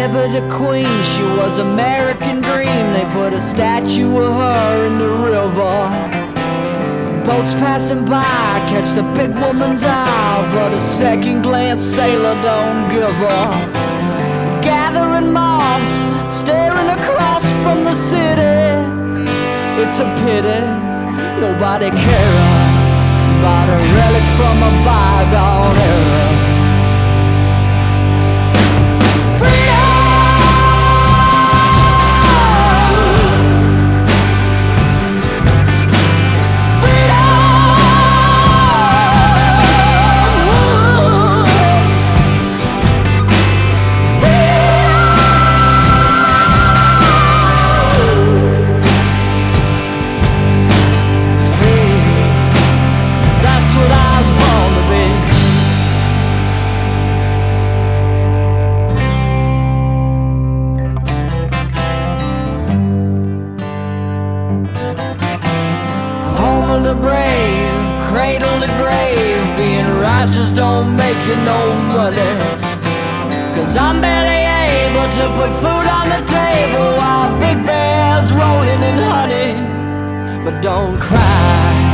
Liberty Queen, she was American dream. They put a statue of her in the river. Boats passing by catch the big woman's eye, but a second glance sailor don't give her. Gathering moss, staring across from the city. It's a pity nobody cares about a relic from a bygone era. The brave, cradle to grave, being righteous don't make you no money. Cause I'm barely able to put food on the table while Big Bear's rolling in honey. But don't cry,